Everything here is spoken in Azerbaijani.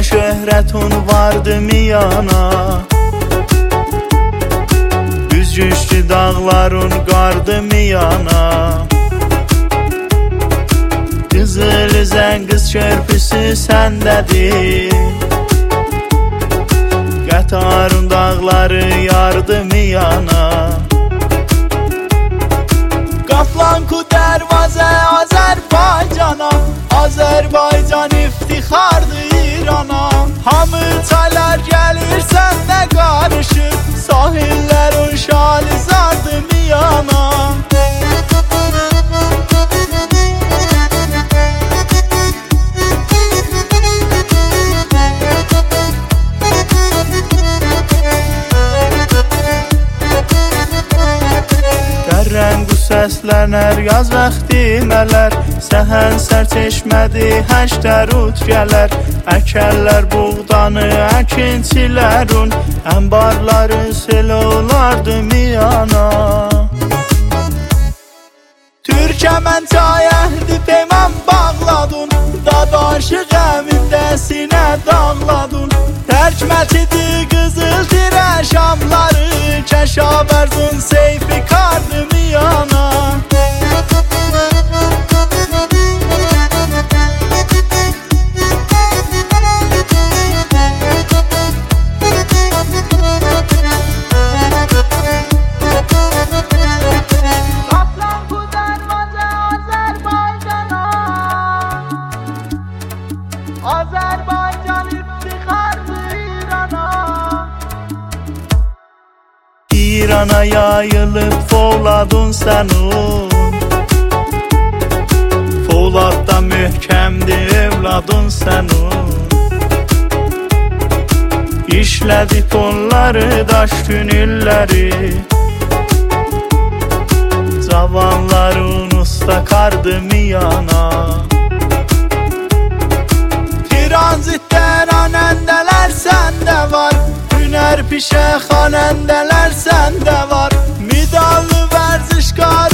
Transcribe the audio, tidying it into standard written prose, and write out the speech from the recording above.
Senden şöhretun vardı miyana? Güçlü dağların qardı miyana? Qızıl üzən qız körpüsü səndədir. Qətarın dağları yardı miyana? Qaplan ku dərvazə Azərbaycana, Azərbaycan iftixardır İrana. Hamı çaylar gəlir səndə qarışır, sahillərin şali zardı miyana? Dərrənqu səslənər yaz vaxtı mələr, səhən sərçeşmədi həşdər utgələr. Əkərlər buğdanı əkinçilərun, ənbarları sel olardı miyana? Türkəmən çayəhdi peyman bağladın, dadaşı qəmində sinə dağladın. Tərkmətidir qızıl tirə şamları, Kəşabərzun seyfi kardı miyana? Azərbaycan iftixardır İrana. İrana yayılıb Fovladun sənun, Fovladda möhkəmdir evladun sənun. İşlədik onları daş günülləri, cavanların usta kardı miyana? Tranzitdən anəndələr səndə var, hünər pişə xanəndələr səndə var. Midallı vərzişkar